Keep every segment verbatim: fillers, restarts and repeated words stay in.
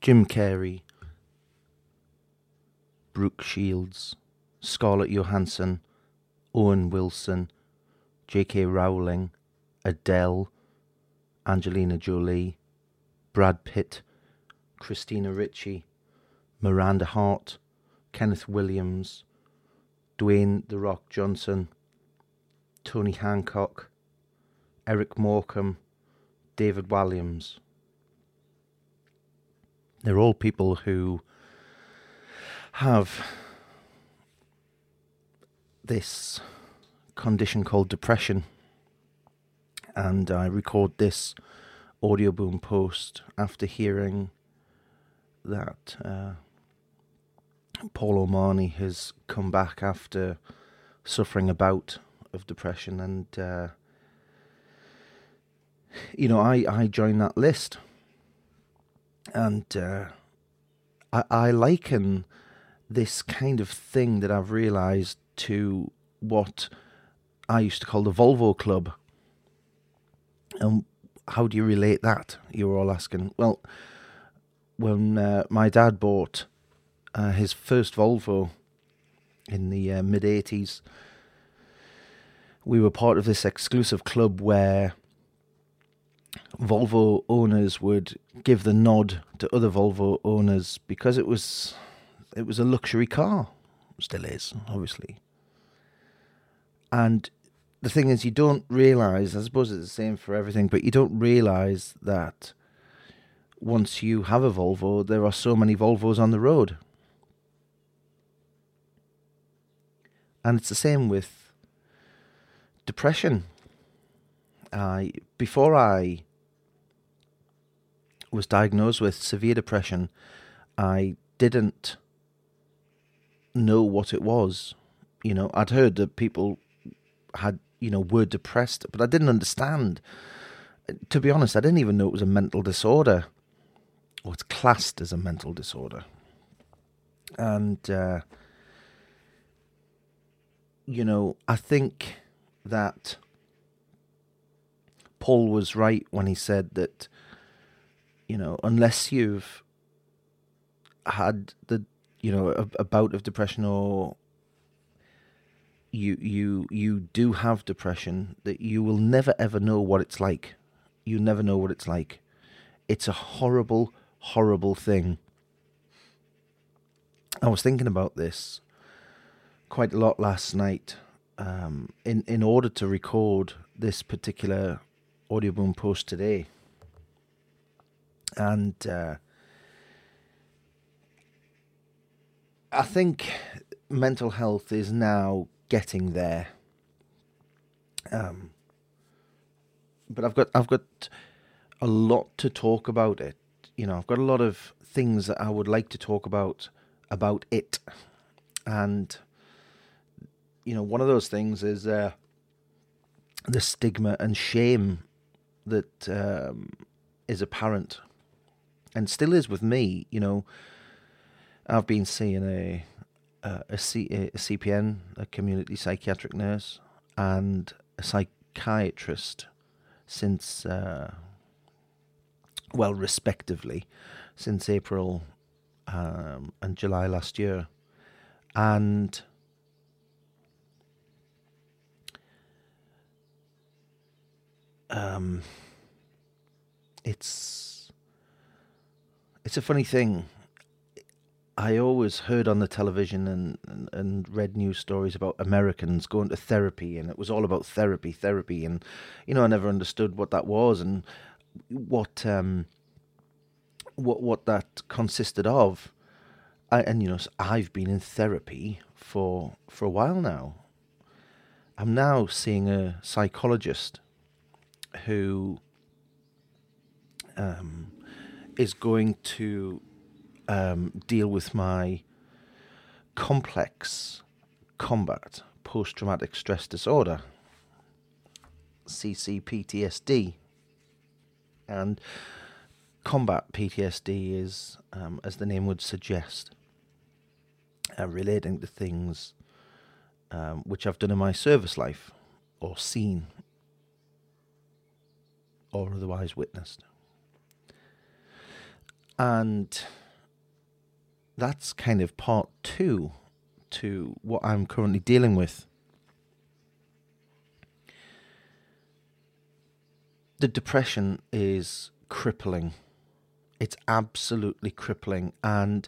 Jim Carrey, Brooke Shields, Scarlett Johansson, Owen Wilson, J K Rowling, Adele, Angelina Jolie, Brad Pitt, Christina Ricci, Miranda Hart, Kenneth Williams, Dwayne The Rock Johnson, Tony Hancock, Eric Morecambe, David Walliams. They're all people who have this condition called depression, and I record this audio boom post after hearing that uh, Paul O'Mahony has come back after suffering a bout of depression, and uh, you know, I, I joined that list, and uh, I, I liken this kind of thing that I've realised to what I used to call the Volvo Club. And how do you relate that? You're all asking. Well, when uh, my dad bought uh, his first Volvo in the uh, mid eighties, we were part of this exclusive club where Volvo owners would give the nod to other Volvo owners because it was it was a luxury car. Still is, obviously. And the thing is, you don't realise, I suppose it's the same for everything, but you don't realise that once you have a Volvo, there are so many Volvos on the road. And it's the same with depression. I before I was diagnosed with severe depression, I didn't know what it was. You know, I'd heard that people had, you know, were depressed, but I didn't understand. To be honest, I didn't even know it was a mental disorder, or it's classed as a mental disorder. And, uh, you know, I think that Paul was right when he said that, you know, unless you've had the, you know, a, a bout of depression, or you you you do have depression, that you will never ever know what it's like. You never know what it's like. It's a horrible, horrible thing. I was thinking about this quite a lot last night. Um, in in order to record this particular audio boom post today, and uh, I think mental health is now getting there. Um, but I've got I've got a lot to talk about it. You know, I've got a lot of things that I would like to talk about about it, and you know, one of those things is uh, the stigma and shame that um, is apparent, and still is with me. You know, I've been seeing a a, a, C, a C P N, a community psychiatric nurse, and a psychiatrist since, uh, well, respectively, since April um, and July last year, and um, it's it's a funny thing. I always heard on the television and, and, and read news stories about Americans going to therapy, and it was all about therapy, therapy, and you know, I never understood what that was and what um, what what that consisted of. I, and you know, I've been in therapy for for a while now. I'm now seeing a psychologist who um, is going to Um, deal with my complex combat post-traumatic stress disorder, C C P T S D. And combat P T S D is, um, as the name would suggest, uh, relating to things um, which I've done in my service life, or seen, or otherwise witnessed. And that's kind of part two to what I'm currently dealing with. The depression is crippling. It's absolutely crippling. And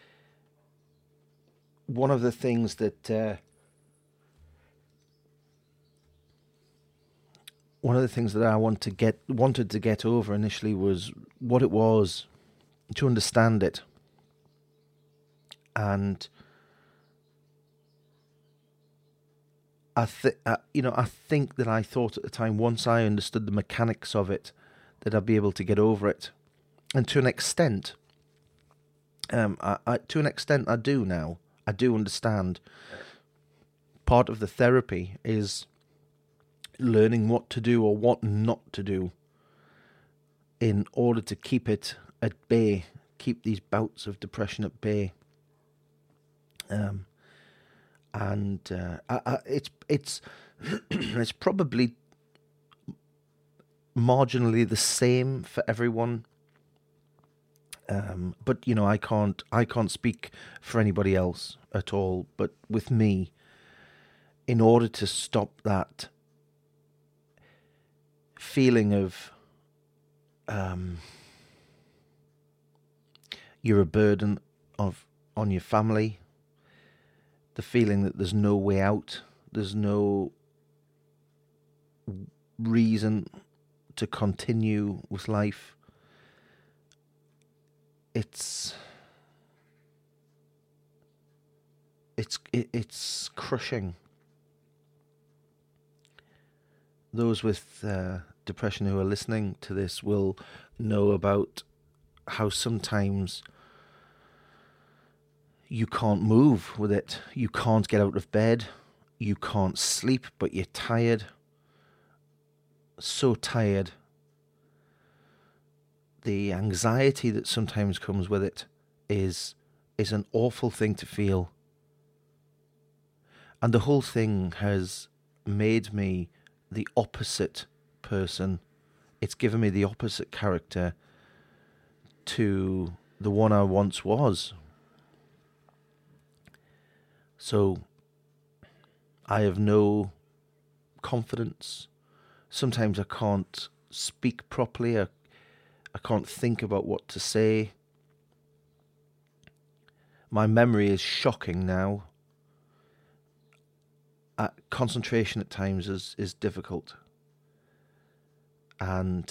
one of the things that uh, one of the things that I want to get wanted to get over initially was what it was, to understand it. And I think, uh, you know, I think that I thought at the time, once I understood the mechanics of it, that I'd be able to get over it. And to an extent, um, I, I, to an extent, I do now. I do understand. Part of the therapy is learning what to do or what not to do in order to keep it at bay, keep these bouts of depression at bay. Um, and uh, I, I, it's it's it's probably marginally the same for everyone. Um, but you know, I can't I can't speak for anybody else at all. But with me, in order to stop that feeling of um, you're a burden of on your family, the feeling that there's no way out, there's no reason to continue with life. It's it's it, it's crushing. Those with uh, depression who are listening to this will know about how sometimes you can't move with it. You can't get out of bed. You can't sleep, but you're tired. So tired. The anxiety that sometimes comes with it is is an awful thing to feel. And the whole thing has made me the opposite person. It's given me the opposite character to the one I once was. So I have no confidence. Sometimes I can't speak properly. I, I can't think about what to say. My memory is shocking now. Uh, concentration at times is, is difficult. And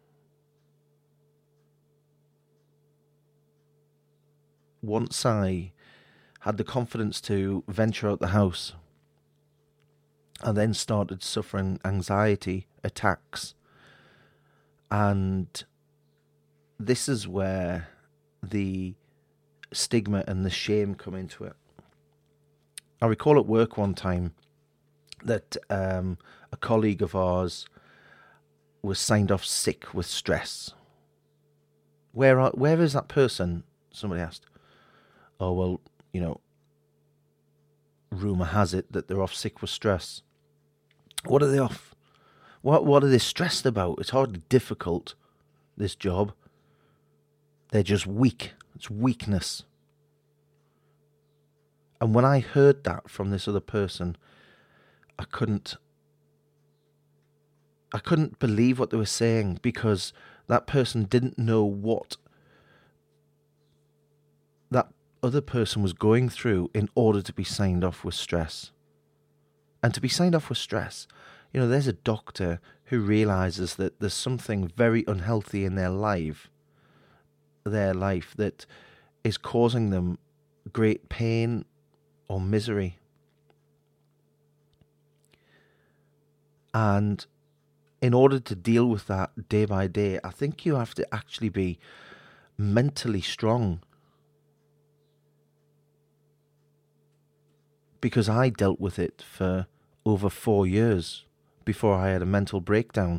once I had the confidence to venture out the house, I then started suffering anxiety attacks. And this is where the stigma and the shame come into it. I recall at work one time that um, a colleague of ours was signed off sick with stress. Where are, where is that person? Somebody asked. Oh, well, you know, rumour has it that they're off sick with stress. What are they off? What What are they stressed about? It's hardly difficult, this job. They're just weak. It's weakness. And when I heard that from this other person, I couldn't I couldn't believe what they were saying, because that person didn't know what that other person was going through in order to be signed off with stress. And to be signed off with stress, you know, there's a doctor who realizes that there's something very unhealthy in their life, their life that is causing them great pain or misery. And in order to deal with that day by day, I think you have to actually be mentally strong. Because I dealt with it for over four years before I had a mental breakdown.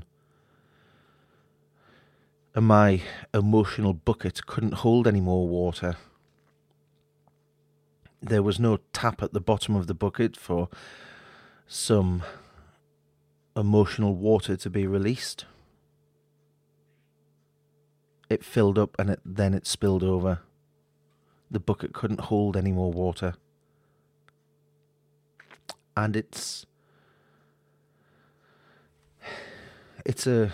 And my emotional bucket couldn't hold any more water. There was no tap at the bottom of the bucket for some emotional water to be released. it filled up and it, then it spilled over. The bucket couldn't hold any more water. And it's it's a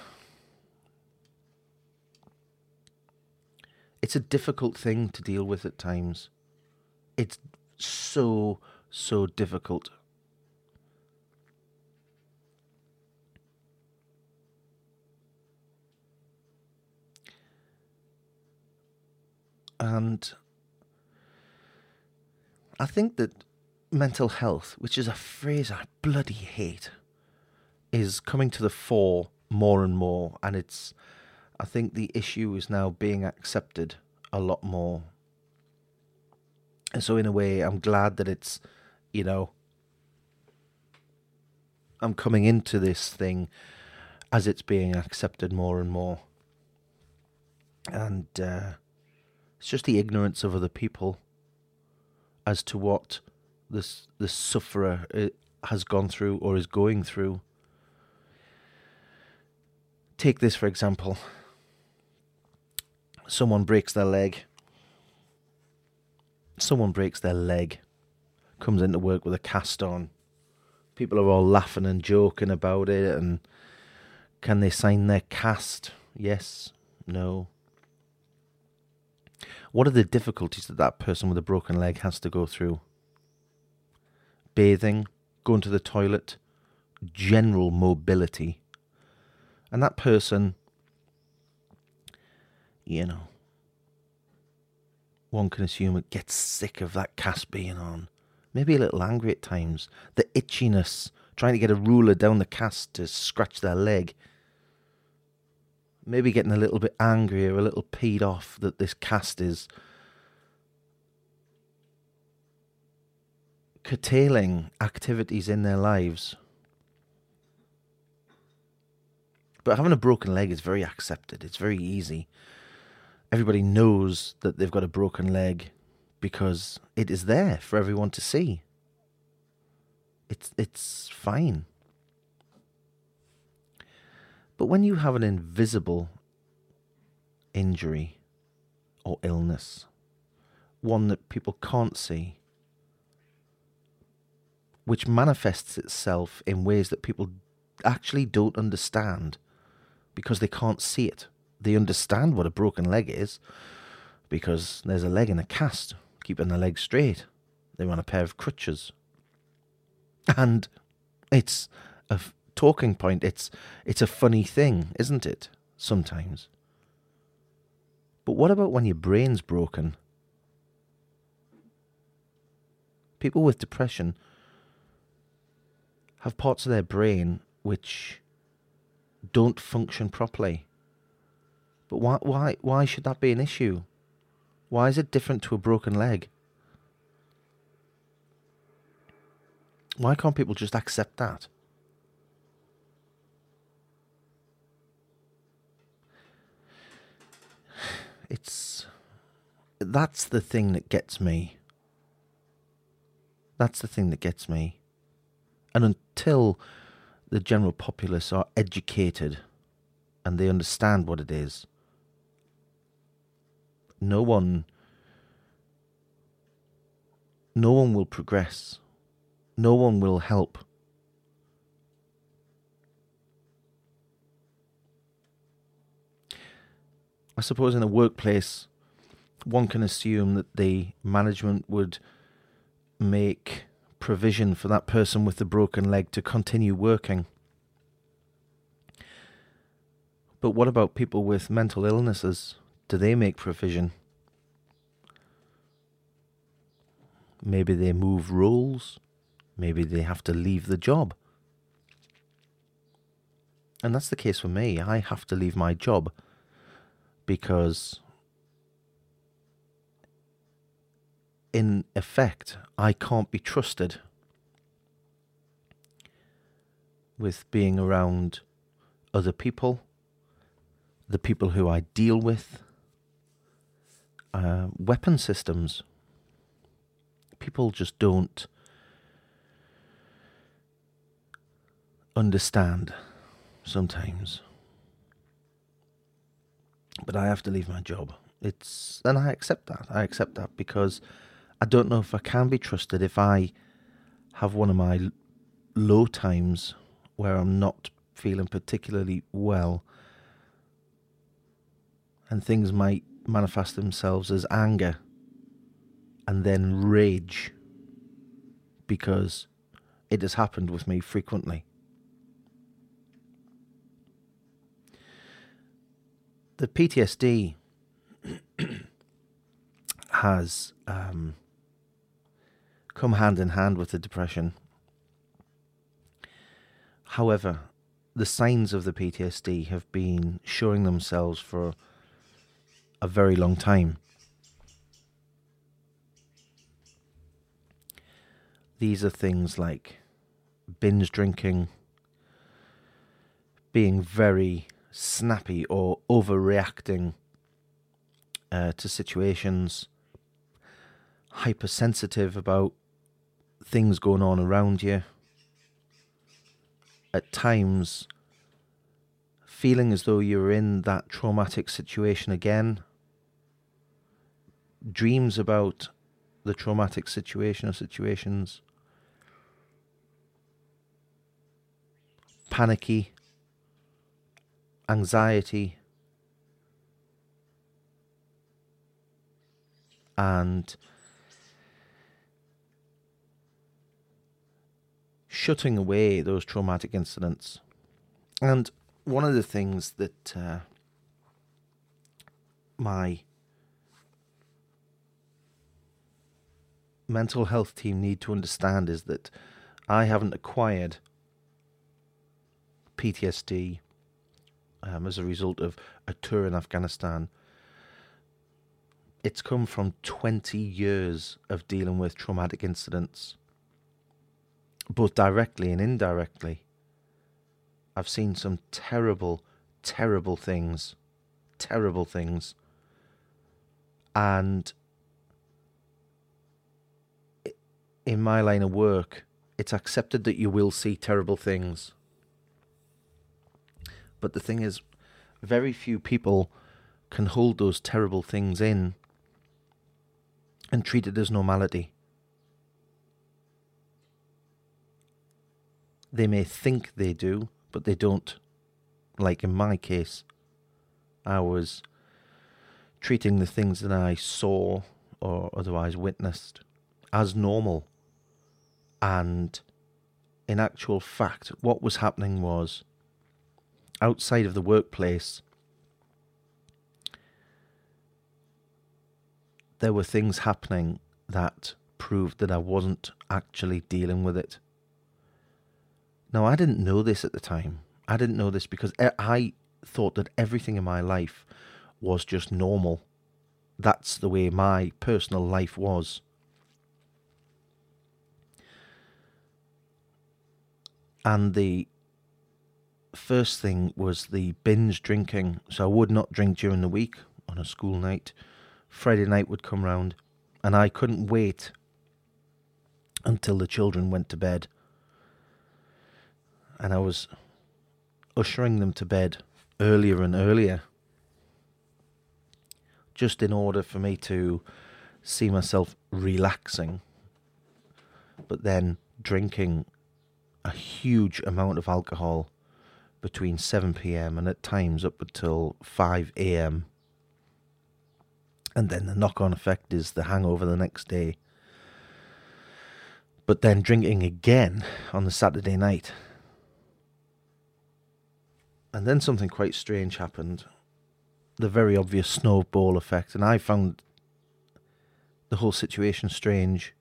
it's a difficult thing to deal with at times. It's so, so difficult. And I think that mental health, which is a phrase I bloody hate, is coming to the fore more and more. And it's, I think the issue is now being accepted a lot more. And so in a way, I'm glad that it's, you know, I'm coming into this thing as it's being accepted more and more. And uh, it's just the ignorance of other people as to what this the sufferer has gone through or is going through. Take this for example. Someone breaks their leg. Someone breaks their leg, comes into work with a cast on. People are all laughing and joking about it, and can they sign their cast? Yes, no. What are the difficulties that that person with a broken leg has to go through? Bathing, going to the toilet, general mobility. And that person, you know, one can assume it gets sick of that cast being on. Maybe a little angry at times. The itchiness, trying to get a ruler down the cast to scratch their leg. Maybe getting a little bit angry or a little peed off that this cast is curtailing activities in their lives. But having a broken leg is very accepted. It's very easy. Everybody knows that they've got a broken leg because it is there for everyone to see. It's it's fine. But when you have an invisible injury or illness, one that people can't see, which manifests itself in ways that people actually don't understand because they can't see it. They understand what a broken leg is because there's a leg in a cast, keeping the leg straight. They're on a pair of crutches. And it's a f- talking point. It's it's a funny thing, isn't it? Sometimes. But what about when your brain's broken? People with depression have parts of their brain which don't function properly. But why why why should that be an issue? Why is it different to a broken leg? Why can't people just accept that? It's that's the thing that gets me. That's the thing that gets me. And until the general populace are educated and they understand what it is, no one no one will progress. No one will help. I suppose in a workplace, one can assume that the management would make provision for that person with the broken leg to continue working. But what about people with mental illnesses? Do they make provision? Maybe they move roles. Maybe they have to leave the job. And that's the case for me. I have to leave my job because in effect, I can't be trusted with being around other people, the people who I deal with, uh, weapon systems. People just don't understand sometimes. but I have to leave my job. It's and I accept that. I accept that because I don't know if I can be trusted if I have one of my l- low times where I'm not feeling particularly well, and things might manifest themselves as anger and then rage, because it has happened with me frequently. The P T S D has um, come hand in hand with the depression. However, the signs of the P T S D have been showing themselves for a very long time. These are things like binge drinking, being very snappy or overreacting uh, to situations, hypersensitive about things going on around you, at times feeling as though you're in that traumatic situation again, dreams about the traumatic situation or situations, panicky, anxiety, and shutting away those traumatic incidents. And one of the things that uh, my mental health team need to understand is that I haven't acquired P T S D um, as a result of a tour in Afghanistan. It's come from twenty years of dealing with traumatic incidents, both directly and indirectly. I've seen some terrible, terrible things, terrible things. And in my line of work, it's accepted that you will see terrible things. But the thing is, very few people can hold those terrible things in and treat it as normality. They may think they do, but they don't. Like in my case, I was treating the things that I saw or otherwise witnessed as normal. And in actual fact, what was happening was, outside of the workplace, there were things happening that proved that I wasn't actually dealing with it. Now, I didn't know this at the time. I didn't know this because I thought that everything in my life was just normal. That's the way my personal life was. And the first thing was the binge drinking. So I would not drink during the week on a school night. Friday night would come round, and I couldn't wait until the children went to bed. And I was ushering them to bed earlier and earlier, just in order for me to see myself relaxing, but then drinking a huge amount of alcohol between seven p.m. and at times up until five a.m. And then the knock-on effect is the hangover the next day. But then drinking again on the Saturday night. And then something quite strange happened. The very obvious snowball effect. And I found the whole situation strange.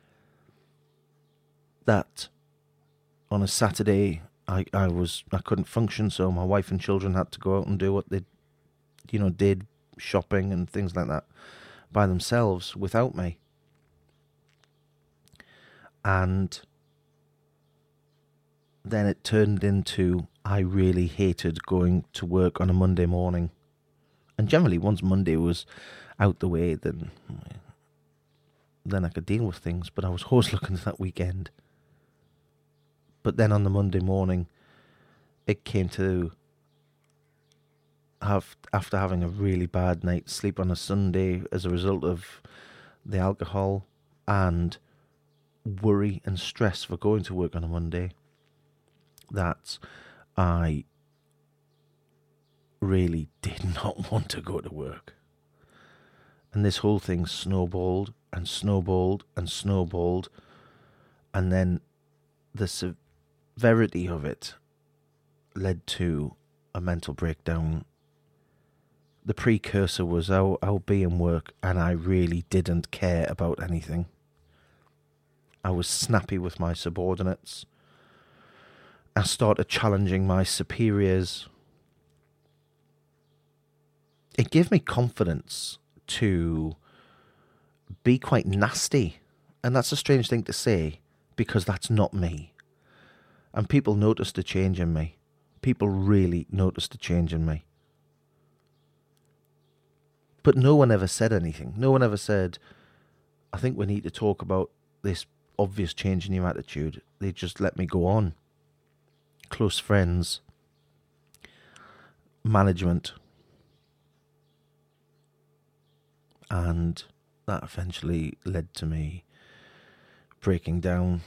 That on a Saturday, I, I was I couldn't function, so my wife and children had to go out and do what they, you know, did, shopping and things like that, by themselves without me. And then it turned into, I really hated going to work on a Monday morning. And generally, once Monday was out the way, then then I could deal with things. But I was always looking at that weekend. But then on the Monday morning, it came to have after having a really bad night's sleep on a Sunday as a result of the alcohol and worry and stress for going to work on a Monday, that I really did not want to go to work. And this whole thing snowballed and snowballed and snowballed. And then the severity of it led to a mental breakdown. The precursor was I'll, I'll be in work and I really didn't care about anything. I was snappy with my subordinates. I started challenging my superiors. It gave me confidence to be quite nasty. And that's a strange thing to say, because that's not me. And people noticed a change in me. People really noticed a change in me. But no one ever said anything. No one ever said, I think we need to talk about this obvious change in your attitude. They just let me go on. Close friends, management, and that eventually led to me breaking down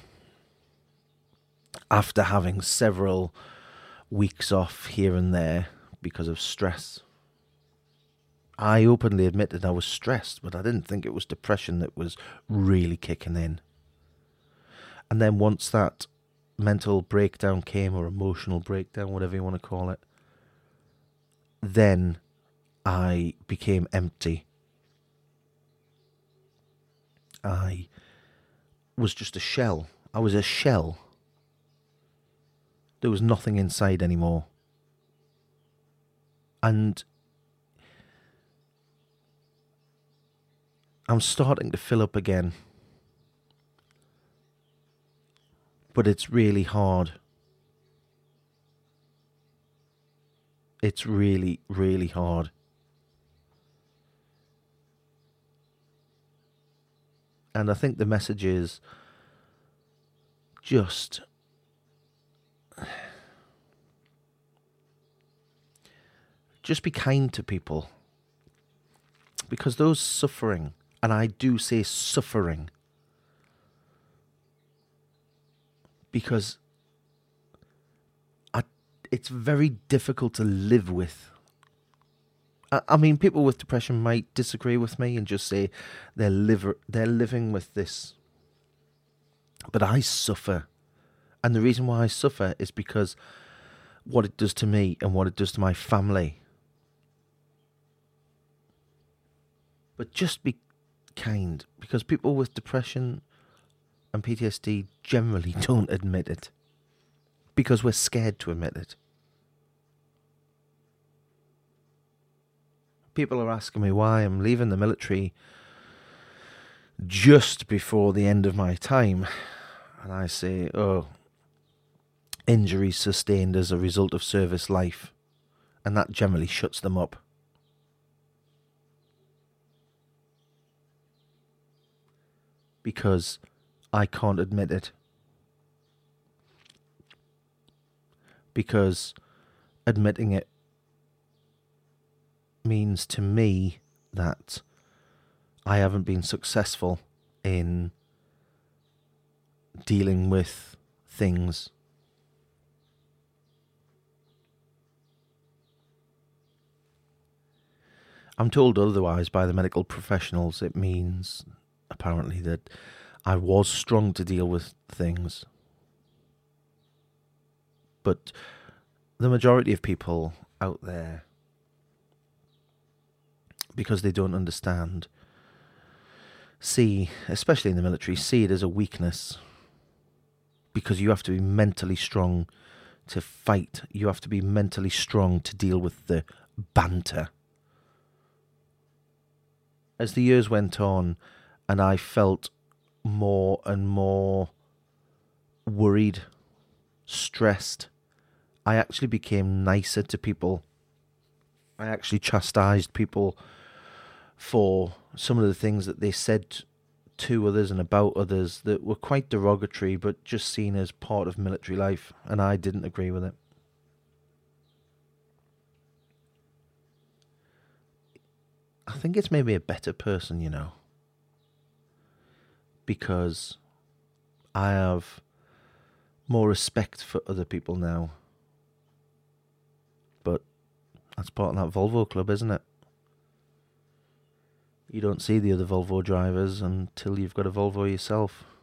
after having several weeks off here and there because of stress. I openly admitted I was stressed, but I didn't think it was depression that was really kicking in. And then once that mental breakdown came, or emotional breakdown, whatever you want to call it, then I became empty. I was just a shell. I was a shell. There was nothing inside anymore. And I'm starting to fill up again. But it's really hard. It's really, really hard. And I think the message is just just be kind to people. Because those suffering, and I do say suffering, because I, it's very difficult to live with. I, I mean, people with depression might disagree with me and just say they're, liver, they're living with this. But I suffer. And the reason why I suffer is because what it does to me and what it does to my family. But just be kind, because people with depression and P T S D generally don't admit it, because we're scared to admit it. People are asking me why I'm leaving the military just before the end of my time, and I say, oh, injuries sustained as a result of service life, and that generally shuts them up. Because I can't admit it. Because admitting it means to me that I haven't been successful in dealing with things. I'm told otherwise by the medical professionals. It means, apparently, that I was strong to deal with things. But the majority of people out there, because they don't understand, see, especially in the military, see it as a weakness. Because you have to be mentally strong to fight. You have to be mentally strong to deal with the banter. As the years went on, and I felt more and more worried, stressed, I actually became nicer to people. I actually chastised people for some of the things that they said to others and about others that were quite derogatory, but just seen as part of military life, and I didn't agree with it. I think it's made me a better person, you know, because I have more respect for other people now. But that's part of that Volvo club, isn't it? You don't see the other Volvo drivers until you've got a Volvo yourself.